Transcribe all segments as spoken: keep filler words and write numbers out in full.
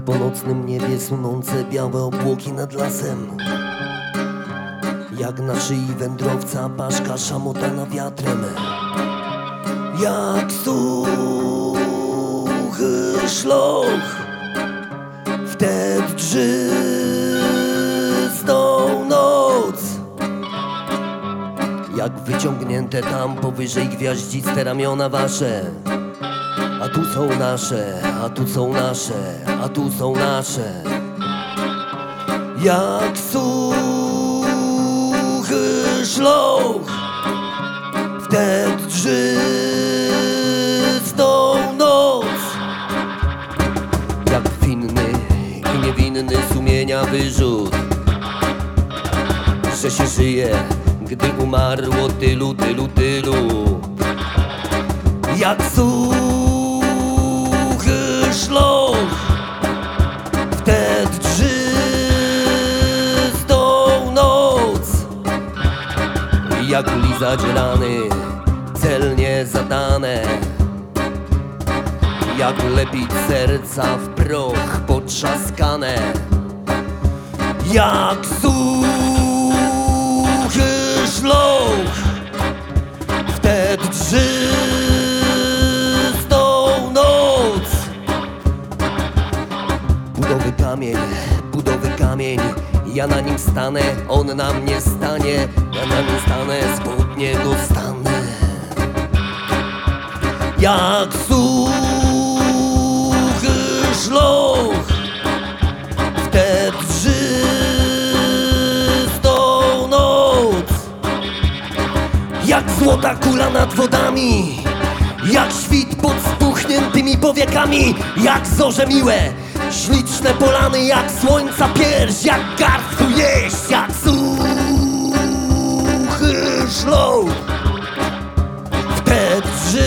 po nocnym niebie sunące białe obłoki nad lasem. Jak na szyi wędrowca paszka szamotana wiatrem. Jak suchy szloch w tę drzystą noc. Jak wyciągnięte tam powyżej gwiaździste ramiona wasze. A tu są nasze, a tu są nasze, a tu są nasze. Jak suchy szloch w tę drzystą noc. Jak winny i niewinny sumienia wyrzut, że się żyje, gdy umarło tylu, tylu, tylu. Jak suchy szloch w tę drzystą noc. Jak lizać rany celnie zadane. Jak lepić serca w proch potrzaskane. Jak suchy szloch w tę drzystą noc. Budowy kamień, budowy kamień. Ja na nim stanę, on na mnie stanie. Ja na nim stanę, spod niego stanę. Jak suchy szloch w tę drzystą noc. Jak złota kula nad wodami. Jak świt pod spuchniętymi powiekami. Jak zorze miłe, śliczne polany. Jak słońca pierś, jak garstku jeść. Jak suchy szloch w tę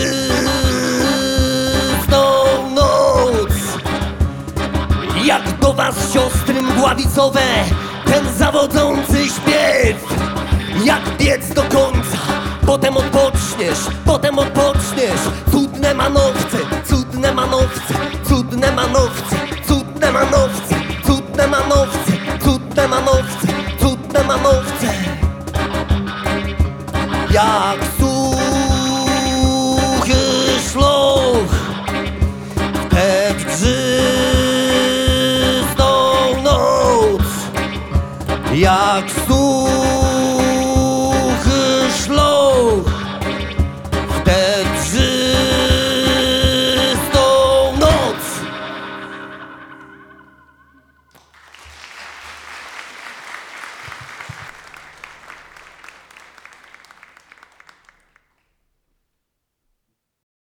drzystą noc. Jak do was siostry mgławicowe ten zawodzący śpiew. Jak biec do końca, potem odpoczniesz, potem odpoczniesz. Cudne manowce, cudne manowce, cudne manowce, cudne manowce, cudne manowce, cudne manowce, cudne manowce. Jak suchy szloch w tę drzystą noc. Jak suchy